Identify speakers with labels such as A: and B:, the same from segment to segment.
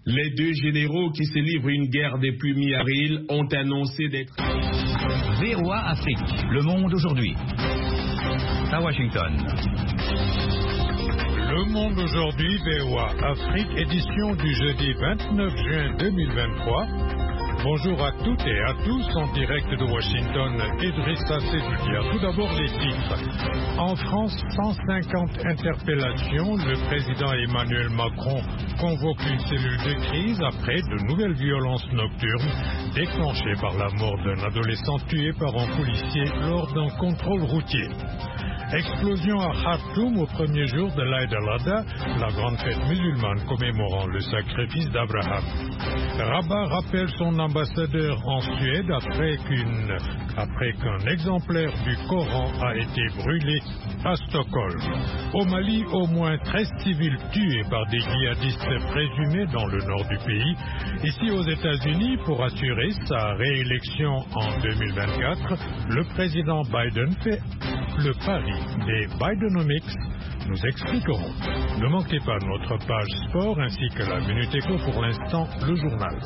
A: Les deux généraux qui se livrent une guerre depuis mi-avril ont annoncé d'être...
B: VOA Afrique, le monde aujourd'hui. À Washington.
C: Le monde aujourd'hui, VOA Afrique, édition du jeudi 29 juin 2023. Bonjour à toutes et à tous, en direct de Washington, Idrissa Seloudia. Tout d'abord les titres. En France, 150 interpellations. Le président Emmanuel Macron convoque une cellule de crise après de nouvelles violences nocturnes déclenchées par la mort d'un adolescent tué par un policier lors d'un contrôle routier. Explosion à Khartoum au premier jour de l'Aïd al-Adha, la grande fête musulmane commémorant le sacrifice d'Abraham. Rabat rappelle son ambassadeur en Suède après qu'un exemplaire du Coran a été brûlé à Stockholm. Au Mali, au moins 13 civils tués par des djihadistes présumés dans le nord du pays. Ici aux États-Unis, pour assurer sa réélection en 2024, le président Biden fait le pari des Bidenomics. Nous expliquerons. Ne manquez pas notre page sport ainsi que la Minute Éco. Pour l'instant, le journal.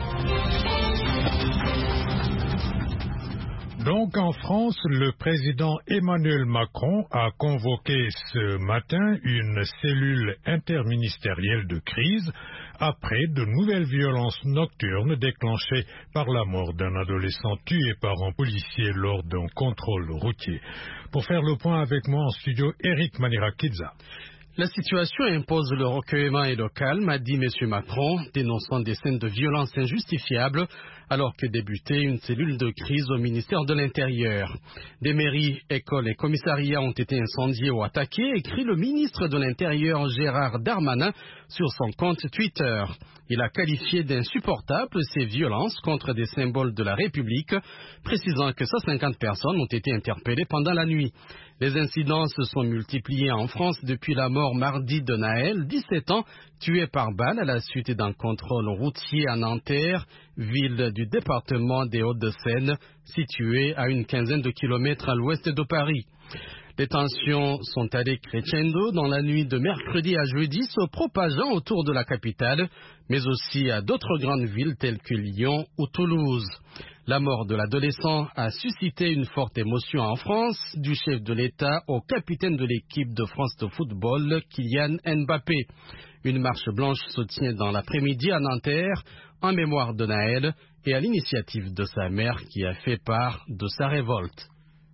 C: Donc en France, le président Emmanuel Macron a convoqué ce matin une cellule interministérielle de crise après de nouvelles violences nocturnes déclenchées par la mort d'un adolescent tué par un policier lors d'un contrôle routier. Pour faire le point avec moi en studio, Eric Manirakidza.
D: La situation impose le recueillement et le calme, a dit M. Macron, dénonçant des scènes de violence injustifiables, alors que débutait une cellule de crise au ministère de l'Intérieur. Des mairies, écoles et commissariats ont été incendiés ou attaqués, écrit le ministre de l'Intérieur Gérard Darmanin sur son compte Twitter. Il a qualifié d'insupportables ces violences contre des symboles de la République, précisant que 150 personnes ont été interpellées pendant la nuit. Les incidents se sont multipliés en France depuis la mort mardi de Naël, 17 ans, tué par balle à la suite d'un contrôle routier à Nanterre, ville du département des Hauts-de-Seine, située à une quinzaine de kilomètres à l'ouest de Paris. Les tensions sont allées crescendo dans la nuit de mercredi à jeudi, se propageant autour de la capitale, mais aussi à d'autres grandes villes telles que Lyon ou Toulouse. La mort de l'adolescent a suscité une forte émotion en France, du chef de l'État au capitaine de l'équipe de France de football, Kylian Mbappé. Une marche blanche se tient dans l'après-midi à Nanterre, en mémoire de Naël et à l'initiative de sa mère qui a fait part de sa révolte.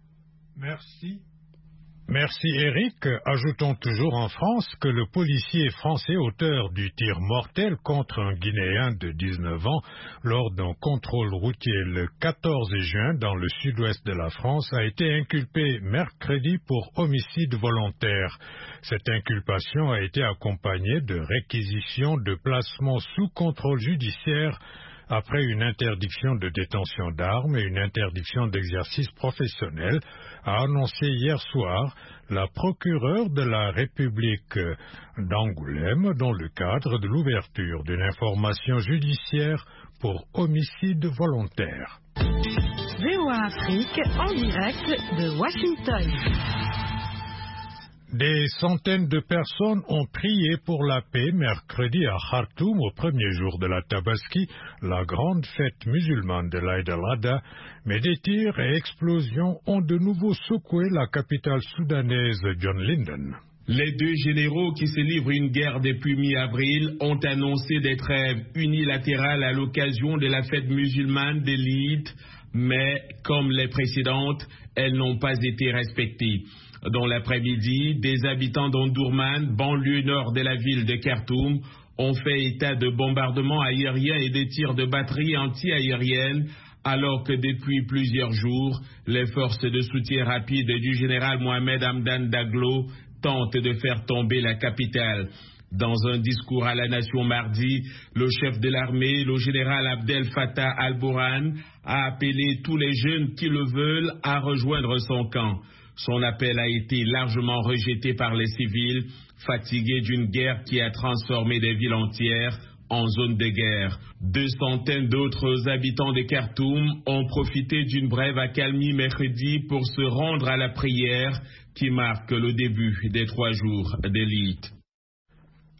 C: Merci Eric. Ajoutons toujours en France que le policier français auteur du tir mortel contre un Guinéen de 19 ans lors d'un contrôle routier le 14 juin dans le sud-ouest de la France a été inculpé mercredi pour homicide volontaire. Cette inculpation a été accompagnée de réquisitions de placement sous contrôle judiciaire après une interdiction de détention d'armes et une interdiction d'exercice professionnel, a annoncé hier soir la procureure de la République d'Angoulême dans le cadre de l'ouverture d'une information judiciaire pour homicide volontaire.
E: VOA Afrique en direct de Washington.
C: Des centaines de personnes ont prié pour la paix mercredi à Khartoum au premier jour de la Tabaski, la grande fête musulmane de l'Aïd al-Adha, mais des tirs et explosions ont de nouveau secoué la capitale soudanaise John Linden.
A: Les deux généraux qui se livrent une guerre depuis mi-avril ont annoncé des trêves unilatérales à l'occasion de la fête musulmane de l'Eid, mais comme les précédentes, elles n'ont pas été respectées. Dans l'après-midi, des habitants d'Omdurman, banlieue nord de la ville de Khartoum, ont fait état de bombardements aériens et de tirs de batterie anti-aérienne, alors que depuis plusieurs jours, les forces de soutien rapide du général Mohamed Hamdan Daglo tentent de faire tomber la capitale. Dans un discours à la nation mardi, le chef de l'armée, le général Abdel Fattah al-Burhan, a appelé tous les jeunes qui le veulent à rejoindre son camp. Son appel a été largement rejeté par les civils, fatigués d'une guerre qui a transformé des villes entières en zone de guerre. 200 d'autres habitants de Khartoum ont profité d'une brève accalmie mercredi pour se rendre à la prière qui marque le début des 3 jours d'élite.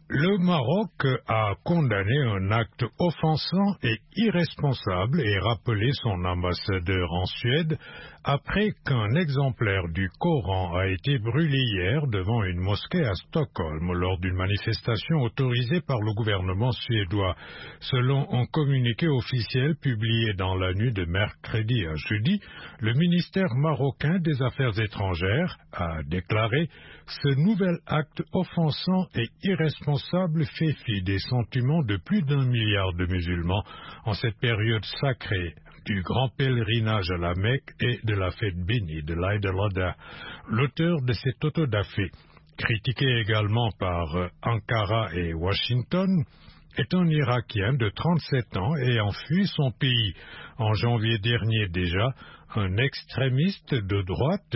C: Le Maroc a condamné un acte offensant et irresponsable et rappelé son ambassadeur en Suède après qu'un exemplaire du Coran a été brûlé hier devant une mosquée à Stockholm lors d'une manifestation autorisée par le gouvernement suédois. Selon un communiqué officiel publié dans la nuit de mercredi à jeudi, le ministère marocain des Affaires étrangères a déclaré « Ce nouvel acte offensant et irresponsable fait fi des sentiments de plus d'1 milliard de musulmans en cette période sacrée du grand pèlerinage à la Mecque et de la fête bénie de l'Aïd al-Adha ». L'auteur de cet auto-da-fé, critiqué également par Ankara et Washington, est un Irakien de 37 ans ayant fui son pays. En janvier dernier déjà, un extrémiste de droite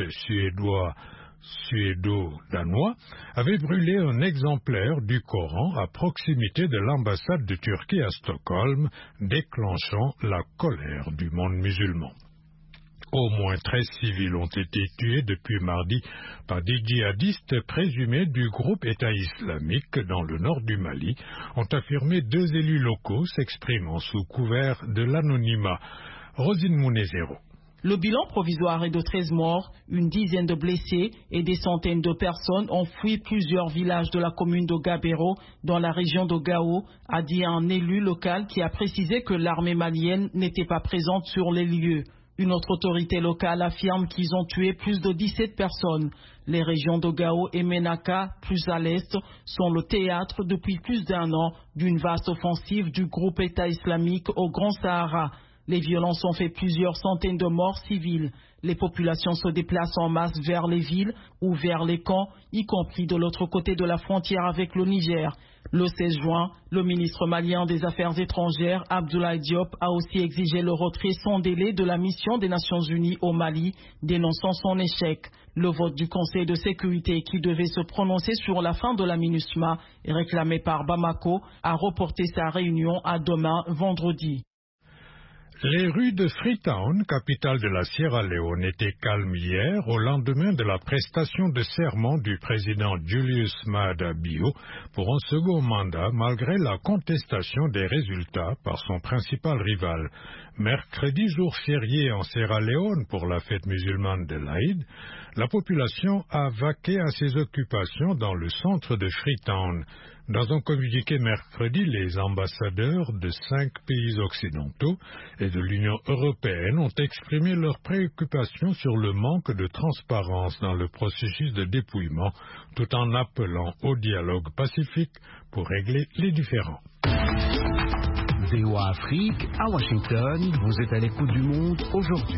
C: suédo-danois avait brûlé un exemplaire du Coran à proximité de l'ambassade de Turquie à Stockholm, déclenchant la colère du monde musulman. Au moins 13 civils ont été tués depuis mardi par des djihadistes présumés du groupe État islamique dans le nord du Mali, ont affirmé 2 élus locaux s'exprimant sous couvert de l'anonymat. Rosine Mounezero.
F: Le bilan provisoire est de 13 morts, une dizaine de blessés et des centaines de personnes ont fui plusieurs villages de la commune de Gabero dans la région de Gao, a dit un élu local qui a précisé que l'armée malienne n'était pas présente sur les lieux. Une autre autorité locale affirme qu'ils ont tué plus de 17 personnes. Les régions de Gao et Menaka, plus à l'est, sont le théâtre depuis plus d'1 an d'une vaste offensive du groupe État islamique au Grand Sahara. Les violences ont fait plusieurs centaines de morts civiles. Les populations se déplacent en masse vers les villes ou vers les camps, y compris de l'autre côté de la frontière avec le Niger. Le 16 juin, le ministre malien des Affaires étrangères, Abdoulaye Diop, a aussi exigé le retrait sans délai de la mission des Nations Unies au Mali, dénonçant son échec. Le vote du Conseil de sécurité qui devait se prononcer sur la fin de la MINUSMA, réclamé par Bamako, a reporté sa réunion à demain, vendredi.
C: Les rues de Freetown, capitale de la Sierra Leone, étaient calmes hier au lendemain de la prestation de serment du président Julius Maada Bio pour un second mandat malgré la contestation des résultats par son principal rival. Mercredi, jour férié en Sierra Leone pour la fête musulmane de l'Aïd, la population a vaqué à ses occupations dans le centre de Freetown. Dans un communiqué mercredi, les ambassadeurs de 5 pays occidentaux et de l'Union européenne ont exprimé leurs préoccupations sur le manque de transparence dans le processus de dépouillement, tout en appelant au dialogue pacifique pour régler les différends.
G: VOA Afrique, à Washington, vous êtes à l'écoute du monde aujourd'hui.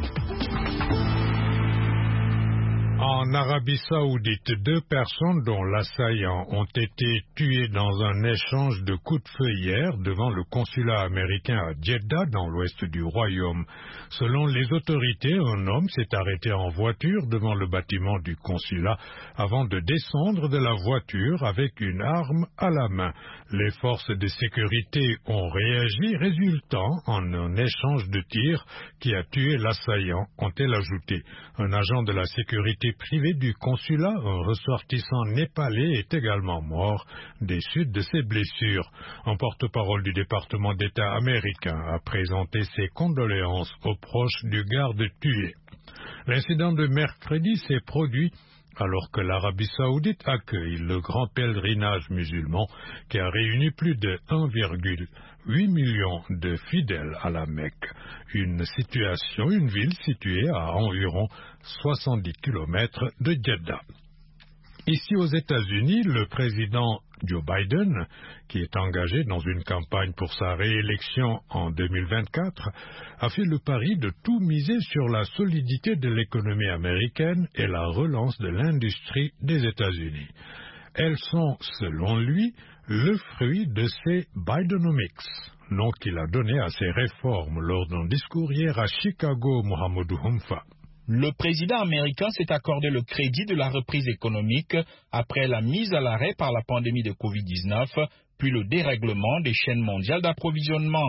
C: En Arabie Saoudite, 2 personnes dont l'assaillant ont été tuées dans un échange de coups de feu hier devant le consulat américain à Jeddah, dans l'ouest du royaume. Selon les autorités, un homme s'est arrêté en voiture devant le bâtiment du consulat avant de descendre de la voiture avec une arme à la main. Les forces de sécurité ont réagi, résultant en un échange de tirs qui a tué l'assaillant, ont-elles ajouté. Un agent de la sécurité privé du consulat, un ressortissant népalais, est également mort des suites de ses blessures. Un porte-parole du département d'État américain a présenté ses condoléances aux proches du garde tué. L'incident de mercredi s'est produit alors que l'Arabie Saoudite accueille le grand pèlerinage musulman qui a réuni plus de 1,8 million de fidèles à la Mecque. Une ville située à environ 70 km de Jeddah. Ici aux États-Unis, le président Joe Biden, qui est engagé dans une campagne pour sa réélection en 2024, a fait le pari de tout miser sur la solidité de l'économie américaine et la relance de l'industrie des États-Unis. Elles sont, selon lui, le fruit de ses Bidenomics, nom qu'il a donné à ses réformes lors d'un discours hier à Chicago, Mohamedou Humfa.
H: Le président américain s'est accordé le crédit de la reprise économique après la mise à l'arrêt par la pandémie de Covid-19, puis le dérèglement des chaînes mondiales d'approvisionnement.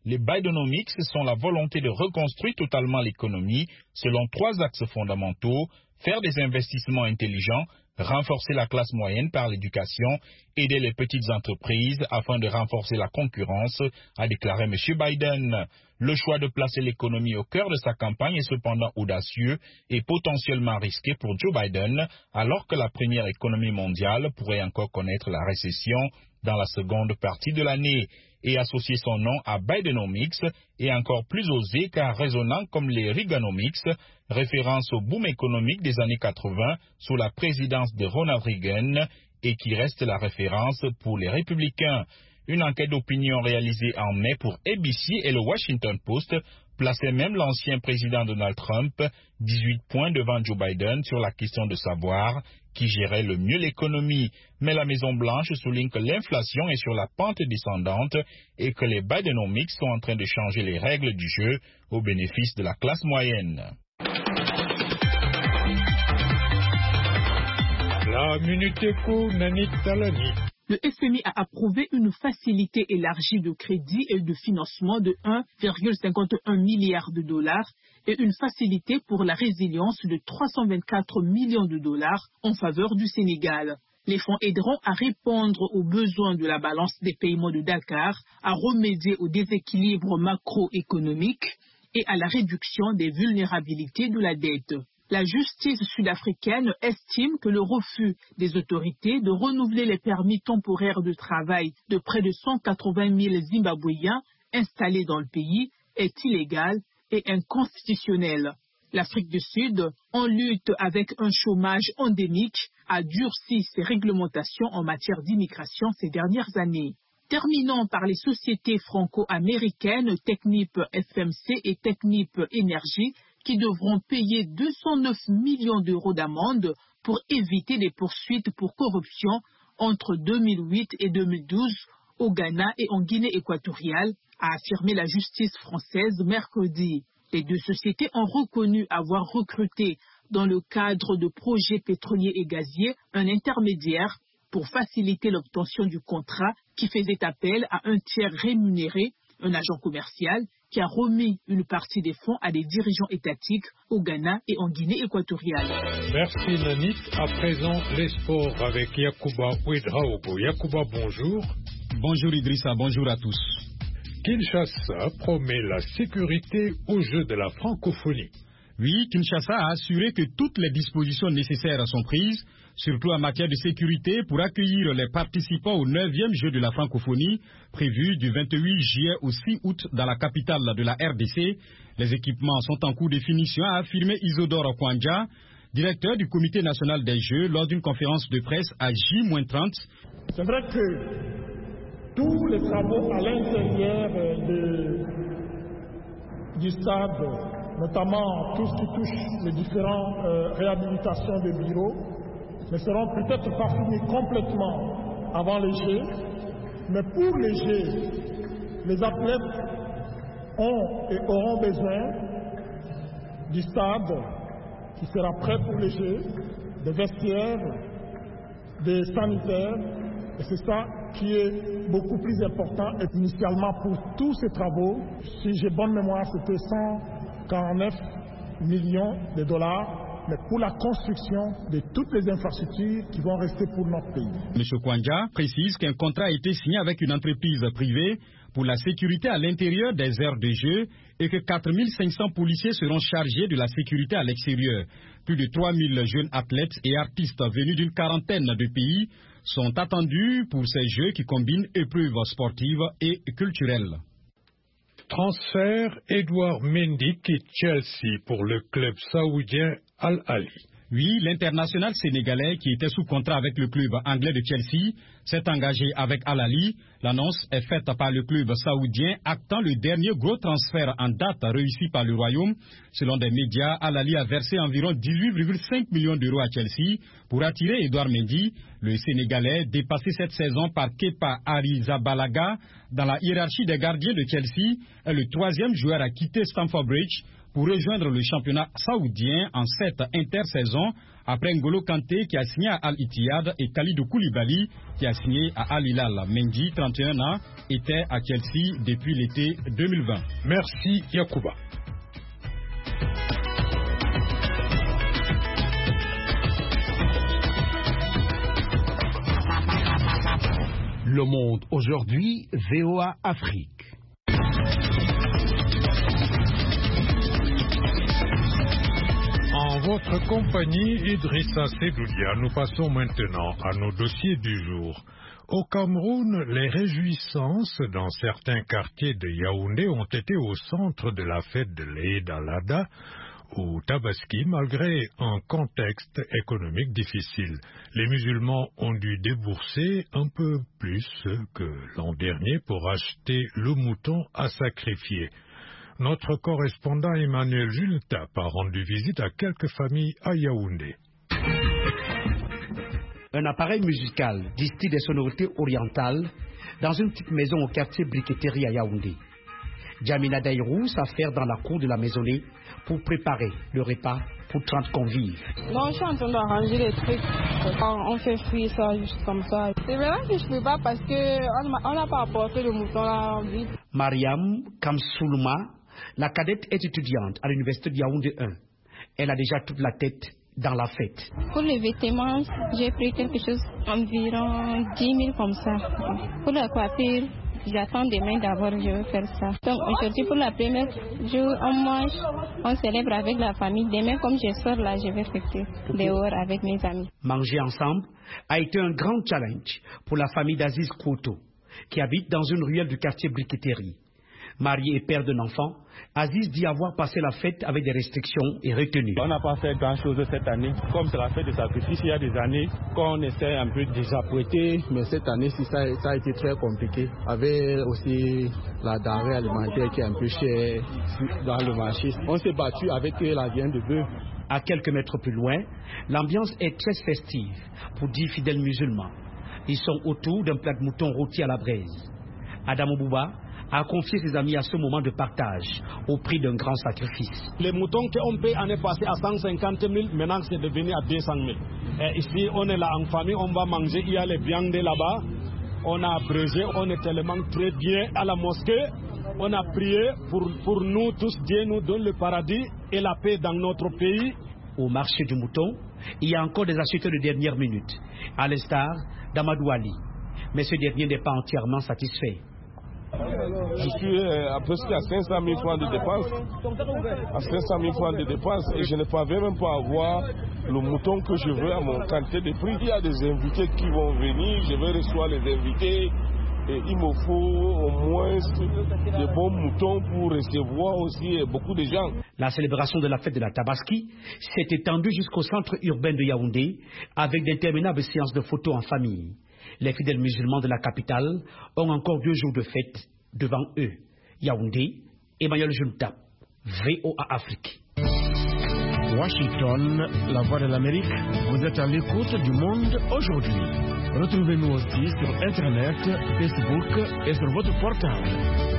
H: Les Bidenomics sont la volonté de reconstruire totalement l'économie selon 3 axes fondamentaux: faire des investissements intelligents, renforcer la classe moyenne par l'éducation, aider les petites entreprises afin de renforcer la concurrence, a déclaré M. Biden. Le choix de placer l'économie au cœur de sa campagne est cependant audacieux et potentiellement risqué pour Joe Biden, alors que la première économie mondiale pourrait encore connaître la récession dans la seconde partie de l'année. Et associer son nom à Bidenomics est encore plus osé car résonnant comme les Reaganomics, référence au boom économique des années 80 sous la présidence de Ronald Reagan et qui reste la référence pour les républicains. Une enquête d'opinion réalisée en mai pour ABC et le Washington Post plaçait même l'ancien président Donald Trump 18 points devant Joe Biden sur la question de savoir qui gérait le mieux l'économie. Mais la Maison-Blanche souligne que l'inflation est sur la pente descendante et que les Bidenomics sont en train de changer les règles du jeu au bénéfice de la classe moyenne.
C: La Minute Éco, Nanit Talani.
I: Le FMI a approuvé une facilité élargie de crédit et de financement de 1,51 milliard de dollars et une facilité pour la résilience de 324 millions de dollars en faveur du Sénégal. Les fonds aideront à répondre aux besoins de la balance des paiements de Dakar, à remédier au déséquilibre macroéconomique et à la réduction des vulnérabilités de la dette. La justice sud-africaine estime que le refus des autorités de renouveler les permis temporaires de travail de près de 180 000 Zimbabwéens installés dans le pays est illégal et inconstitutionnel. L'Afrique du Sud, en lutte avec un chômage endémique, a durci ses réglementations en matière d'immigration ces dernières années. Terminons par les sociétés franco-américaines Technip FMC et Technip Énergie qui devront payer 209 millions d'euros d'amende pour éviter des poursuites pour corruption entre 2008 et 2012 au Ghana et en Guinée équatoriale, a affirmé la justice française mercredi. Les 2 sociétés ont reconnu avoir recruté dans le cadre de projets pétroliers et gaziers un intermédiaire pour faciliter l'obtention du contrat qui faisait appel à un tiers rémunéré, un agent commercial, qui a remis une partie des fonds à des dirigeants étatiques au Ghana et en Guinée équatoriale.
C: Merci Nanit. À présent, les sports avec Yacouba Ouedraogo. Yacouba, bonjour.
J: Bonjour Idrissa, bonjour à tous.
C: Kinshasa promet la sécurité aux Jeux de la francophonie.
J: Oui, Kinshasa a assuré que toutes les dispositions nécessaires sont prises, surtout en matière de sécurité, pour accueillir les participants au 9e Jeux de la francophonie, prévu du 28 juillet au 6 août dans la capitale de la RDC. Les équipements sont en cours de finition, a affirmé Isidore Kwanja, directeur du comité national des Jeux, lors d'une conférence de presse à J-30.
K: C'est vrai que tous les travaux à l'intérieur du stade, notamment tout ce qui touche les différentes réhabilitations de bureaux, ne seront peut-être pas finis complètement avant les Jeux, mais pour les Jeux, les athlètes ont et auront besoin du stade qui sera prêt pour les Jeux, des vestiaires, des sanitaires, et c'est ça qui est beaucoup plus important. Et initialement, pour tous ces travaux, si j'ai bonne mémoire, c'était 149 millions de dollars, mais pour la construction de toutes les infrastructures qui vont rester pour notre pays.
J: M. Kwanja précise qu'un contrat a été signé avec une entreprise privée pour la sécurité à l'intérieur des aires de jeu et que 4500 policiers seront chargés de la sécurité à l'extérieur. Plus de 3000 jeunes athlètes et artistes venus d'une quarantaine de pays sont attendus pour ces jeux qui combinent épreuves sportives et culturelles.
C: Transfert, Edouard Mendy quitte Chelsea pour le club saoudien Al-Ahly.
J: Oui, l'international sénégalais qui était sous contrat avec le club anglais de Chelsea s'est engagé avec Al-Ahly. L'annonce est faite par le club saoudien, actant le dernier gros transfert en date réussi par le Royaume. Selon des médias, Al-Ahly a versé environ 18,5 millions d'euros à Chelsea pour attirer Edouard Mendy. Le Sénégalais, dépassé cette saison par Kepa Arrizabalaga dans la hiérarchie des gardiens de Chelsea, est le 3e joueur à quitter Stamford Bridge pour rejoindre le championnat saoudien en cette intersaison après N'Golo Kanté qui a signé à Al-Ittihad et Khalidou Koulibaly qui a signé à Al-Hilal. Mendy, 31 ans, était à Chelsea depuis l'été 2020.
C: Merci Yacouba.
G: Le Monde aujourd'hui, VOA Afrique.
C: En votre compagnie, Idrissa Sedoudia, nous passons maintenant à nos dossiers du jour. Au Cameroun, les réjouissances dans certains quartiers de Yaoundé ont été au centre de la fête de l'Eid al-Adha au Tabaski, malgré un contexte économique difficile. Les musulmans ont dû débourser un peu plus que l'an dernier pour acheter le mouton à sacrifier. Notre correspondant Emmanuel Jultap a rendu visite à quelques familles à Yaoundé.
L: Un appareil musical distille des sonorités orientales dans une petite maison au quartier Briqueterie à Yaoundé. Djamina Daïrou s'affaire dans la cour de la maisonnée pour préparer le repas pour 30 convives.
M: Non, je suis en train d'arranger les trucs. On fait frire ça juste comme ça. C'est vrai que je ne peux pas parce qu'on n'a pas apporté le mouton là vite.
L: Mariam Kamsoulma, la cadette, est étudiante à l'université de Yaoundé 1. Elle a déjà toute la tête dans la fête.
N: Pour les vêtements, j'ai pris quelque chose environ 10 000 comme ça. Pour la coiffure, j'attends demain d'abord, je vais faire ça. Donc aujourd'hui, pour la première jour, on mange, on célèbre avec la famille. Demain, comme je sors là, je vais fêter dehors avec mes amis.
L: Manger ensemble a été un grand challenge pour la famille d'Aziz Kouto, qui habite dans une ruelle du quartier Briqueterie. Marié et père d'un enfant, Aziz dit avoir passé la fête avec des restrictions et retenues.
O: On n'a pas fait grand-chose cette année. Comme c'est la fête de sacrifice, il y a des années qu'on essaie un peu de désapprêter. Mais cette année-ci, ça a été très compliqué. Avec aussi la denrée alimentaire qui est un peu chère dans le marché. On s'est battu avec la viande de bœuf.
L: À quelques mètres plus loin, l'ambiance est très festive pour 10 fidèles musulmans. Ils sont autour d'un plat de mouton rôti à la braise. Adam Bouba a confié ses amis à ce moment de partage au prix d'un grand sacrifice.
O: Les moutons qu'on paye l'année passée à 150 000, maintenant c'est devenu à 200 000. Et ici, on est là en famille, on va manger, il y a les viandes là-bas, on a abrégé, on est tellement très bien à la mosquée, on a prié pour nous tous, Dieu nous donne le paradis et la paix dans notre pays.
L: Au marché du mouton, il y a encore des acheteurs de dernière minute, à l'instar d'Amadou Ali. Mais ce dernier n'est pas entièrement satisfait.
P: Je suis à presque à 500 000 francs de dépenses. À 500 000 francs de dépenses et je ne parviens même pas à avoir le mouton que je veux à mon quantité de prix. Il y a des invités qui vont venir, je vais recevoir les invités et il me faut au moins de bons moutons pour recevoir aussi beaucoup de gens.
L: La célébration de la fête de la Tabaski s'est étendue jusqu'au centre urbain de Yaoundé avec d'interminables séances de photos en famille. Les fidèles musulmans de la capitale ont encore 2 jours de fête devant eux. Yaoundé, Emmanuel Jultap, VOA Afrique.
G: Washington, la voix de l'Amérique, vous êtes à l'écoute du Monde aujourd'hui. Retrouvez-nous aussi sur Internet, Facebook et sur votre portable.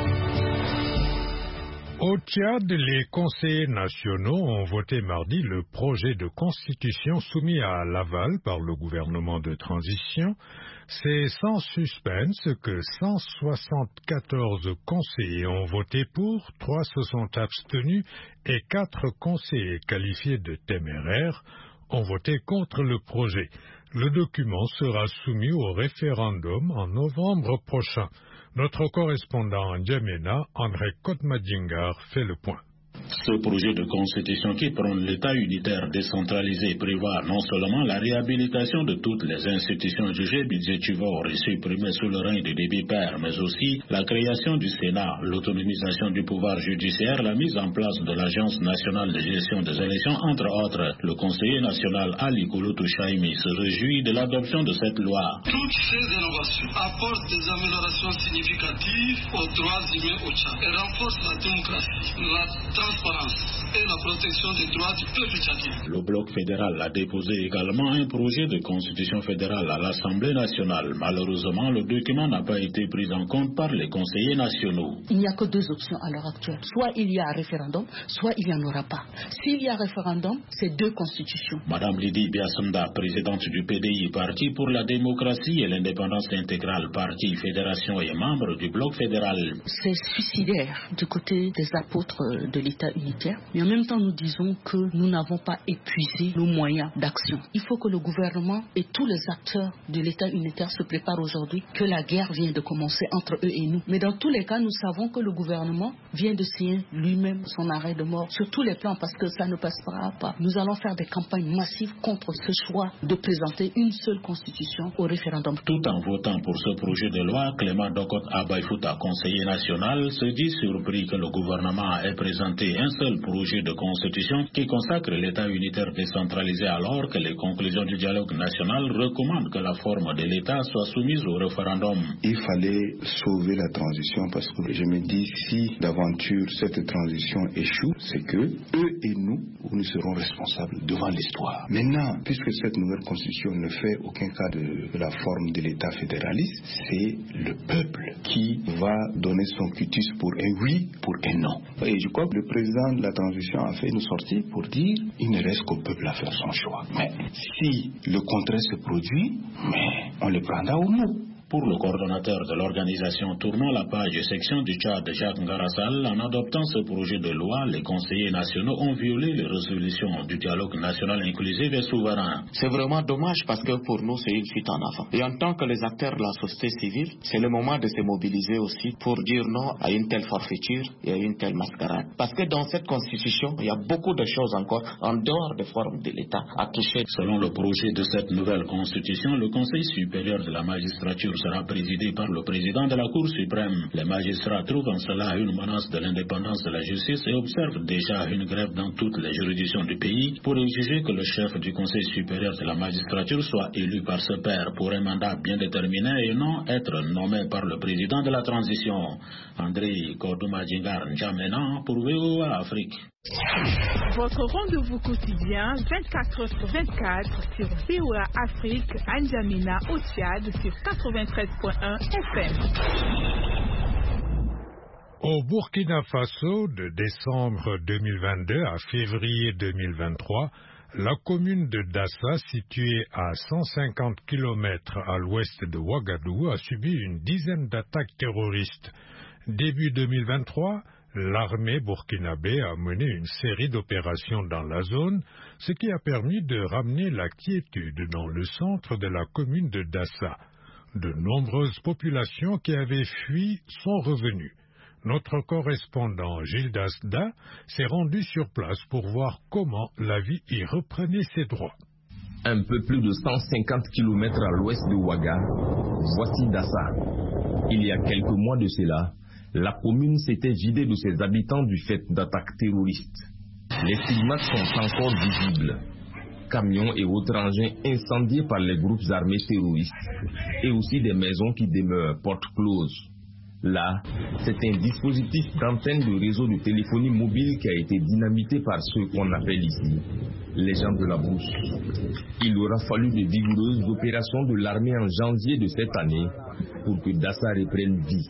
C: Au Tchad, les conseillers nationaux ont voté mardi le projet de constitution soumis à l'aval par le gouvernement de transition. C'est sans suspense que 174 conseillers ont voté pour, 3 se sont abstenus et 4 conseillers qualifiés de téméraires ont voté contre le projet. Le document sera soumis au référendum en novembre prochain. Notre correspondant en Djamena, André Kotmadjingar, fait le point.
Q: Ce projet de constitution qui prône l'État unitaire décentralisé prévoit non seulement la réhabilitation de toutes les institutions jugées budgétivores et supprimées sous le règne de Déby Père, mais aussi la création du Sénat, l'autonomisation du pouvoir judiciaire, la mise en place de l'Agence nationale de gestion des élections, entre autres. Le conseiller national Ali Kouloutou Chaimi se réjouit de l'adoption de cette loi.
R: Toutes ces innovations apportent des améliorations significatives aux droits humains au Tchad et renforcent la démocratie, la transparence et la protection des droits du peuple tchadien.
Q: Le bloc fédéral a déposé également un projet de constitution fédérale à l'Assemblée nationale. Malheureusement, le document n'a pas été pris en compte par les conseillers nationaux.
S: Il n'y a que deux options à l'heure actuelle. Soit il y a un référendum, soit il n'y en aura pas. S'il y a référendum, c'est deux constitutions.
Q: Madame Lydie Biasunda, présidente du PDI, Parti pour la démocratie et l'indépendance intégrale, parti, fédération et membre du bloc fédéral.
S: C'est suicidaire du côté des apôtres de l'État unitaire. Mais en même temps, nous disons que nous n'avons pas épuisé nos moyens d'action. Il faut que le gouvernement et tous les acteurs de l'État unitaire se préparent aujourd'hui, que la guerre vient de commencer entre eux et nous. Mais dans tous les cas, nous savons que le gouvernement vient de signer lui-même son arrêt de mort sur tous les plans parce que ça ne passera pas. Nous allons faire des campagnes massives contre ce choix de présenter une seule constitution au référendum.
Q: Tout en votant pour ce projet de loi, Clément Dokot Abaïfouta, conseiller national, se dit surpris que le gouvernement ait présenté un seul projet de constitution qui consacre l'État unitaire décentralisé alors que les conclusions du dialogue national recommandent que la forme de l'État soit soumise au référendum.
T: Il fallait sauver la transition parce que je me dis si d'aventure cette transition échoue, c'est que eux et nous serons responsables devant l'histoire. Maintenant, puisque cette nouvelle constitution ne fait aucun cas de la forme de l'État fédéraliste, c'est le peuple qui va donner son quitus pour un oui, pour un non. Et je crois que le président de la transition a fait une sortie pour dire il ne reste qu'au peuple à faire son choix. Mais si le contraire se produit, mais on le prendra au mot.
Q: Pour le coordonnateur de l'organisation Tournons la page section du Tchad, Jacques Ngarassal, en adoptant ce projet de loi, les conseillers nationaux ont violé les résolutions du dialogue national inclusif et souverain.
U: C'est vraiment dommage parce que pour nous, c'est une fuite en avant. Et en tant que les acteurs de la société civile, c'est le moment de se mobiliser aussi pour dire non à une telle forfaiture et à une telle mascarade. Parce que dans cette constitution, il y a beaucoup de choses encore en dehors des formes de l'État à toucher.
Q: Selon le projet de cette nouvelle constitution, le Conseil supérieur de la magistrature sera présidé par le président de la Cour suprême. Les magistrats trouvent en cela une menace de l'indépendance de la justice et observent déjà une grève dans toutes les juridictions du pays pour exiger que le chef du Conseil supérieur de la magistrature soit élu par ce père pour un mandat bien déterminé et non être nommé par le président de la transition. André Kordouma-Djingar N'Djamena pour VOA Afrique.
I: Votre rendez-vous quotidien 24h/24 sur VOA Afrique, N'Djamena au Tchad sur 93.1 FM.
C: Au Burkina Faso, de décembre 2022 à février 2023, la commune de Dassa, située à 150 km à l'ouest de Ouagadougou, a subi une dizaine d'attaques terroristes. Début 2023, l'armée burkinabé a mené une série d'opérations dans la zone, ce qui a permis de ramener la quiétude dans le centre de la commune de Dassa. De nombreuses populations qui avaient fui sont revenues. Notre correspondant Gilles Dasda s'est rendu sur place pour voir comment la vie y reprenait ses droits.
V: Un peu plus de 150 km à l'ouest de Ouaga, voici Dassa. Il y a quelques mois de cela, la commune s'était vidée de ses habitants du fait d'attaques terroristes. Les stigmates sont encore visibles. Camions et autres engins incendiés par les groupes armés terroristes et aussi des maisons qui demeurent portes closes. Là, c'est un dispositif d'antenne de réseau de téléphonie mobile qui a été dynamité par ceux qu'on appelle ici les gens de la brousse. Il aura fallu de vigoureuses opérations de l'armée en janvier de cette année pour que Dassa reprenne vie.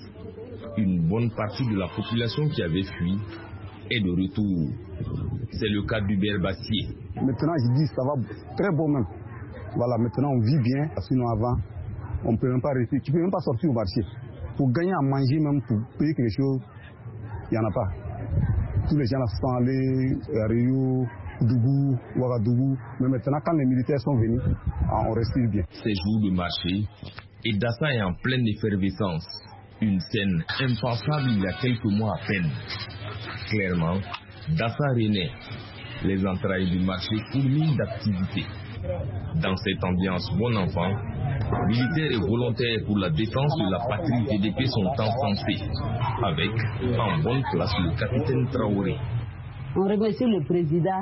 V: Une bonne partie de la population qui avait fui est de retour. C'est le cas d'Hubert Bassier.
W: Maintenant, je dis ça va très beau même. Voilà, maintenant on vit bien. Sinon avant, on ne peut même pas rester. Tu ne peux même pas sortir au marché. Pour gagner à manger, même pour payer quelque chose, il n'y en a pas. Tous les gens là sont allés à Rio, Dougou, Ouagadougou. Mais maintenant, quand les militaires sont venus, on respire bien.
V: Ces jours de marché, et Dassa est en pleine effervescence. Une scène impensable il y a quelques mois à peine. Clairement, Dassa renaît. Les entrailles du marché fourmillent d'activité. Dans cette ambiance bon enfant, militaires et volontaires pour la défense de la patrie VDP sont encensés, avec en bonne place le capitaine Traoré.
X: On remercie le président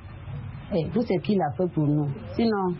X: et tout ce qu'il a fait pour nous. Sinon,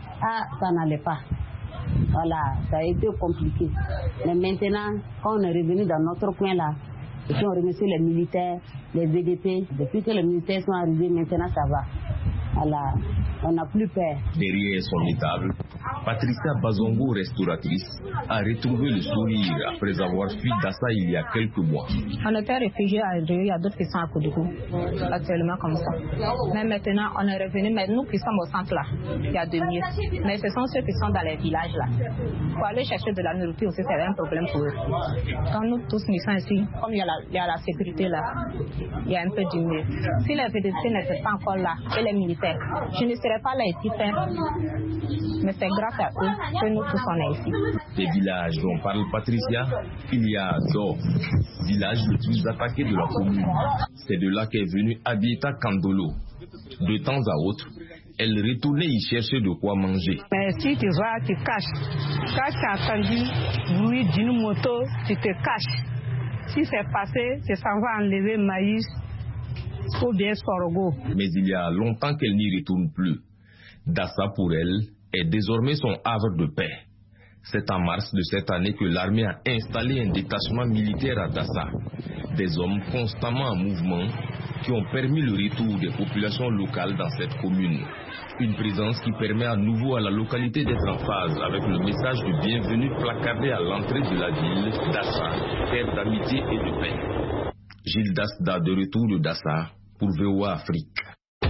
X: ça n'allait pas. Voilà, ça a été compliqué. Mais maintenant, quand on est revenu dans notre coin là, Et puis on remercie les militaires, les VDP. Depuis que les militaires sont arrivés, maintenant ça va. Voilà. On n'a plus peur.
V: Derrière son étable, Patricia Bazongo, restauratrice, a retrouvé le sourire après avoir fui Dassa il y a quelques mois.
A: On était réfugiés à Rio, il y a d'autres qui sont à Koudougou, actuellement comme ça. Mais maintenant, on est revenu, mais nous qui sommes au centre là, il y a 2 mieux. Mais ce sont ceux qui sont dans les villages là. Pour aller chercher de la nourriture aussi, c'est un problème pour eux. Quand nous tous nous sommes ici, comme il y a la sécurité là, il y a un peu du mieux. Si les VDC n'étaient pas encore là, et les militaires, je ne serais pas là ici, mais c'est grâce à eux que nous tous on est ici.
V: Des villages dont parle Patricia, il y a Dor, village le plus attaqué de la commune. C'est de là qu'est venue Abieta Kandolo. De temps à autre, elle retournait y chercher de quoi manger.
A: Mais si tu vas, tu caches. Quand tu as entendu le bruit d'une moto, tu te caches. Si c'est passé, tu s'en vas enlever maïs ou bien sorgho. Mais
V: il y a longtemps qu'elle n'y retourne plus. Dassa, pour elle, est désormais son havre de paix. C'est en mars de cette année que l'armée a installé un détachement militaire à Dassa. Des hommes constamment en mouvement qui ont permis le retour des populations locales dans cette commune. Une présence qui permet à nouveau à la localité d'être en phase avec le message de bienvenue placardé à l'entrée de la ville Dassa, terre d'amitié et de paix. Gilles Dasda de retour de Dassa pour VOA Afrique.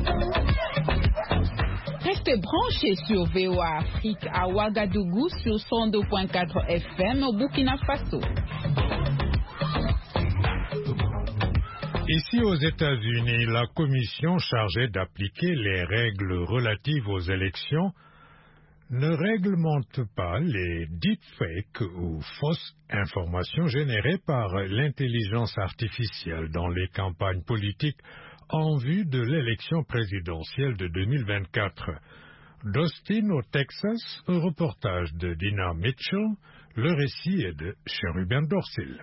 B: Restez branchés sur VOA Afrique à Ouagadougou sur 102.4 FM au Burkina Faso.
C: Ici aux États-Unis, la commission chargée d'appliquer les règles relatives aux élections ne réglemente pas les deepfakes ou fausses informations générées par l'intelligence artificielle dans les campagnes politiques en vue de l'élection présidentielle de 2024. D'Austin au Texas, un reportage de Dina Mitchell, le récit est de Cherubin Dorsil.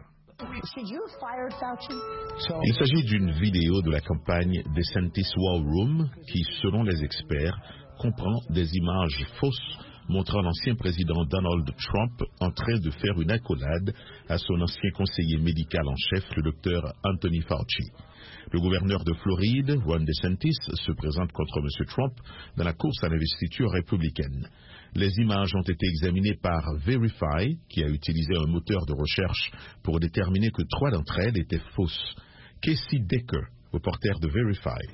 D: Il s'agit d'une vidéo de la campagne DeSantis War Room qui, selon les experts, comprend des images fausses montrant l'ancien président Donald Trump en train de faire une accolade à son ancien conseiller médical en chef, le docteur Anthony Fauci. Le gouverneur de Floride, Ron DeSantis, se présente contre M. Trump dans la course à l'investiture républicaine. Les images ont été examinées par Verify, qui a utilisé un moteur de recherche pour déterminer que 3 d'entre elles étaient fausses. Casey Decker, reporter de Verify.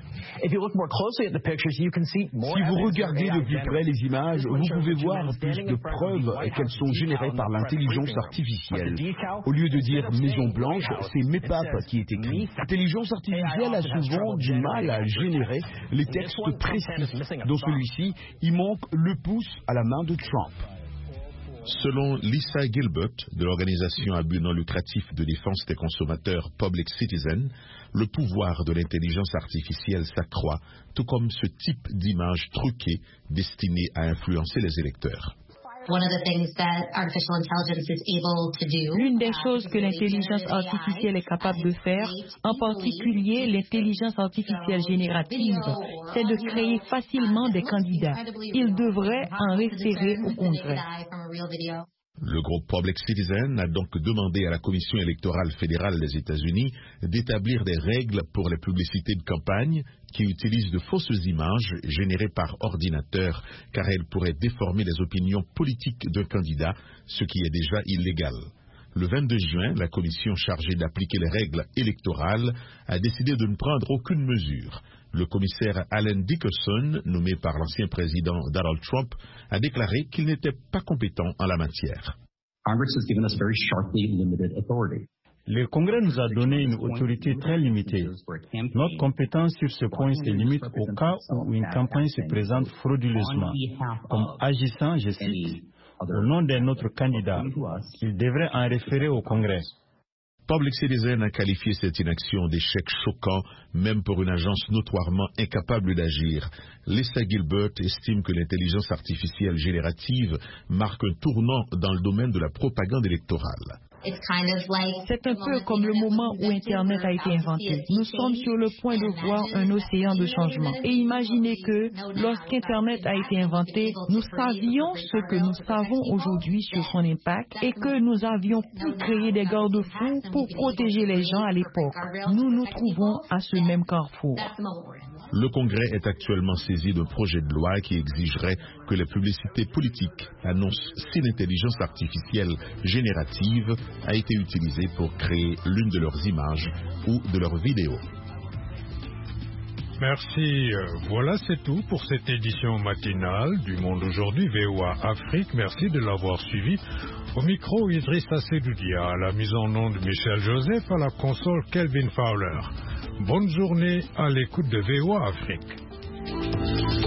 E: Si vous regardez de plus près les images, vous pouvez voir plus de preuves qu'elles sont générées par l'intelligence artificielle. Au lieu de dire Maison Blanche, c'est MEPAP qui est écrit. L'intelligence artificielle a souvent du mal à générer les textes précis. Dans celui-ci, il manque le pouce à la main de Trump.
D: Selon Lisa Gilbert, de l'organisation à but non lucratif de défense des consommateurs Public Citizen, le pouvoir de l'intelligence artificielle s'accroît, tout comme ce type d'image truquée destinée à influencer les électeurs.
Y: L'une des choses que l'intelligence artificielle est capable de faire, en particulier l'intelligence artificielle générative, c'est de créer facilement des candidats. Il devrait en référer au Congrès.
D: Le groupe Public Citizen a donc demandé à la Commission électorale fédérale des États-Unis d'établir des règles pour les publicités de campagne qui utilisent de fausses images générées par ordinateur, car elles pourraient déformer les opinions politiques d'un candidat, ce qui est déjà illégal. Le 22 juin, la commission chargée d'appliquer les règles électorales a décidé de ne prendre aucune mesure. Le commissaire Alan Dickerson, nommé par l'ancien président Donald Trump, a déclaré qu'il n'était pas compétent en la matière.
J: Le Congrès nous a donné une autorité très limitée. Notre compétence sur ce point se limite au cas où une campagne se présente frauduleusement, comme agissant, je cite, au nom d'un autre candidat. Il devrait en référer au Congrès.
D: Public Citizen a qualifié cette inaction d'échec choquant, même pour une agence notoirement incapable d'agir. Lisa Gilbert estime que l'intelligence artificielle générative marque un tournant dans le domaine de la propagande électorale.
Y: C'est un peu comme le moment où Internet a été inventé. Nous sommes sur le point de voir un océan de changement. Et imaginez que lorsqu'Internet a été inventé, nous savions ce que nous savons aujourd'hui sur son impact et que nous avions pu créer des garde-fous pour protéger les gens à l'époque. Nous nous trouvons à ce même carrefour.
D: Le Congrès est actuellement saisi d'un projet de loi qui exigerait que les publicités politiques annoncent si l'intelligence artificielle générative a été utilisée pour créer l'une de leurs images ou de leurs vidéos.
C: Merci. Voilà, c'est tout pour cette édition matinale du Monde aujourd'hui, VOA Afrique. Merci de l'avoir suivi. Au micro, Idrissa Sedoudia, à la mise en onde Michel Joseph, à la console Kelvin Fowler. Bonne journée à l'écoute de VOA Afrique.